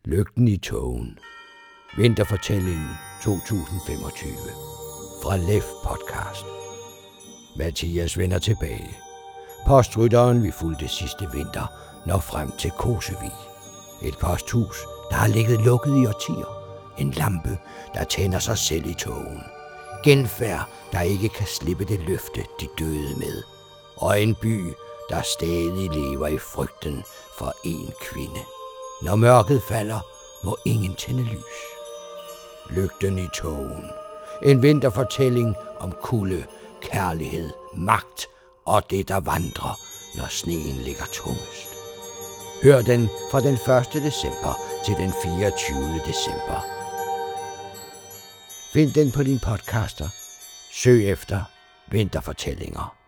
Lygten i tågen. Vinterfortællingen 2025. Fra Lef Podcast. Mathias vender tilbage. Postrytteren, vi fulgte sidste vinter, når frem til Kosevig. Et posthus, der har ligget lukket i årtier. En lampe, der tænder sig selv i tågen. Genfærd, der ikke kan slippe det løfte, de døde med. Og en by, der stadig lever i frygten for en kvinde. Når mørket falder, må ingen tænde lys. Lygten i tågen. En vinterfortælling om kulde, kærlighed, magt og det, der vandrer, når sneen ligger tungest. Hør den fra den 1. december til den 24. december. Find den på din podcaster. Søg efter Vinterfortællinger.